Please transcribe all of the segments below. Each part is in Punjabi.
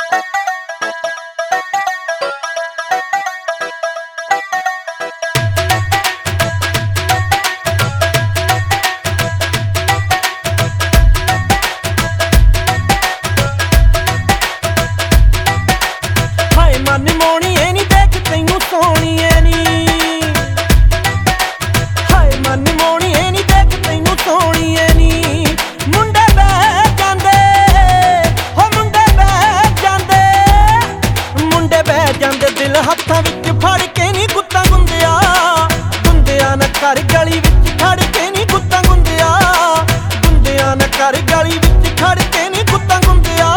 ਹੱਥਾਂ ਵਿੱਚ ਫੜ ਕੇ ਨੀ ਕੁੱਤਾ ਗੁੰਦਿਆ ਗੁੰਦਿਆ ਨਾ ਕਰ ਗਲੀ ਵਿੱਚ ਖੜ ਕੇ ਨੀ ਕੁੱਤਾ ਗੁੰਦਿਆ ਗੁੰਦਿਆ ਨਾ ਕਰ ਗਲੀ ਵਿੱਚ ਖੜ ਕੇ ਨੀ ਕੁੱਤਾ ਗੁੰਦਿਆ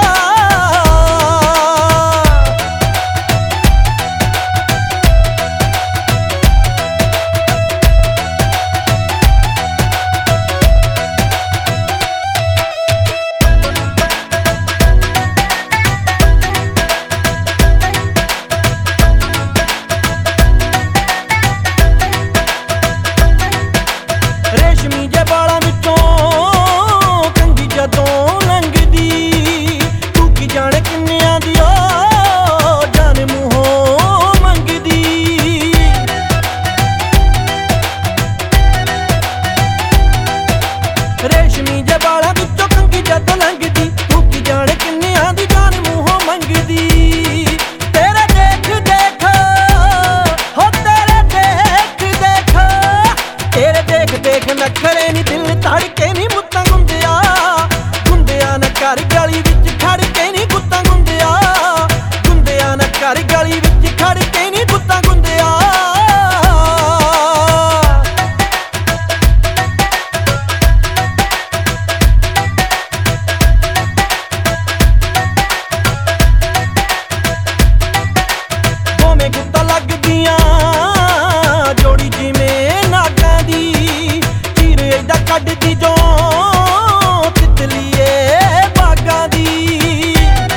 ਰੇਸ਼ਮੀ ਜੇ ਬਾਲਾਂ ਵਿੱਚੋਂ ਕੰਘੀ ਜਦੋਂ ਲੰਘਦੀ ਤੂੰ ਕੀ ਜਾਣੇ ਕਿੰਨਿਆਂ ਦੀ ਓ ਜਾਨ ਮੂੰਹੋਂ ਮੰਗਦੀ ਰੇਸ਼ਮੀ ਜੇ ਬਾਲਾਂ ਵਿੱਚੋਂ ਕੰਘੀ ਜਦੋਂ ਲੰਘਦੀ ਤੂੰ ਕੀ ਜਾਣੇ ਕਿੰਨਿਆਂ ਦੀ ਜਾਨ ਮੂੰਹੋਂ ਮੰਗਦੀ ਤੇਰੇ ਦੇਖ ਦੇਖ ਹੋ ਤੇਰੇ ਦੇਖ ਦੇਖ ਤੇਰੇ ਦੇਖ ਦੇਖ ਨਖਰੇ ਨੀ ਦਿਲ ਧੜਕੇ ਨੀ ਮੁੱਤਾਂ ਗੁੰਦਿਆ ਗੁੰਦਿਆ ਨਾ ਕਰ ਗਲੀ ਵਿੱਚ ਖੜ ਕੇ ਨੀ ਕੁੱਤਾ ਗੁੰਦਿਆ ਗੁੰਦਿਆ ਨਾ ਕਰ ਗਲੀ ਵਿੱਚ ਖੜ ਕੇ ਨੀ ਕੁੱਤਾ ਗੁੰਦਿਆ ਦੋਵੇਂ ਗੁੱਤਾਂ ਲੱਗਦੀਆਂ ਜੋੜੀ ਜਿਵੇਂ ਨਾਗਾਂ ਦੀ ਚੀਰ ਏਦਾਂ ਕੱਢਦੀ ਜੋ ਤਿਤਲੀਏ ਬਾਗਾਂ ਦੀ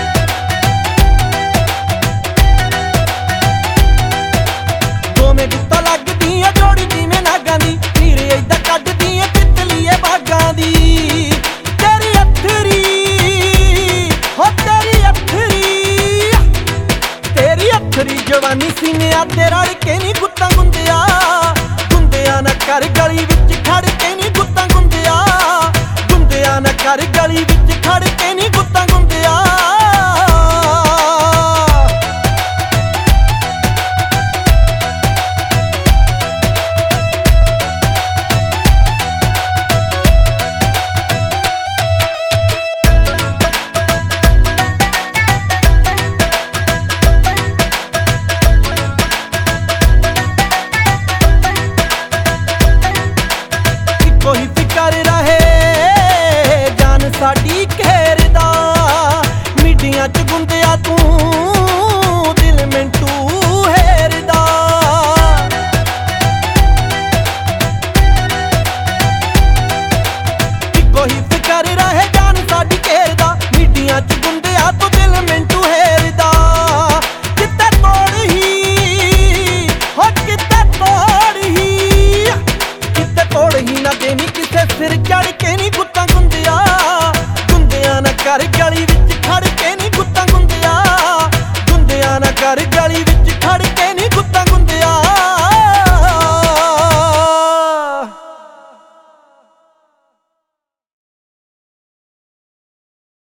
ਦੋਵੇਂ ਗੁੱਤਾਂ ਲੱਗਦੀਆਂ ਜੋੜੀ ਜਿਵੇਂ ਨਾਗਾਂ ਦੀ ਚੀਰ ਏਦਾਂ ਕੱਢਦੀਆਂ ਤਿਤਲੀਏ ਬਾਗਾਂ ਦੀ ਤੇਰੀ ਅੱਥਰੀ ਹੋ ਤੇਰੀ ਅੱਥਰੀ ਜਵਾਨੀ ਸੀਨਿਆਂ ਤੇ ਰਲ ਕੇ ਨੀ ਕੁੱਤਾ ਗੁੰਦਿਆ ਗੁੰਦਿਆ ਨਾ ਕਰ ਗਲੀ ਵਿੱਚ